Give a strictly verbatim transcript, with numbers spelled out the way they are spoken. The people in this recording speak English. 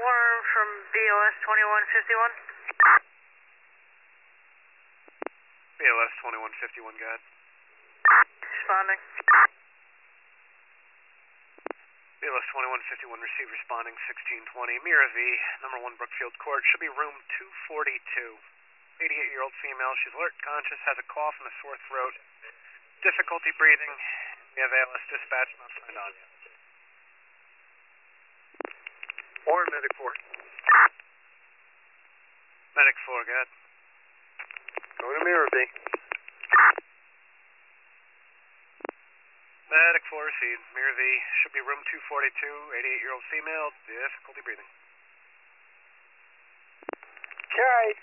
Warm from B O S twenty-one fifty-one. B O S twenty-one fifty-one, go ahead. Responding. B O S twenty-one fifty-one, receive responding sixteen twenty. Mira V, number one Brookfield Court, should be room two forty-two. eighty-eight-year-old female, she's alert, conscious, has a cough and a sore throat, difficulty breathing. We have A L S dispatch, not signed on yet. Or Medic four. Medic four, go ahead. Going to Mirror V. Medic four, received. Mirror V, should be room two forty-two, eighty-eight-year-old female, difficulty breathing. Carried.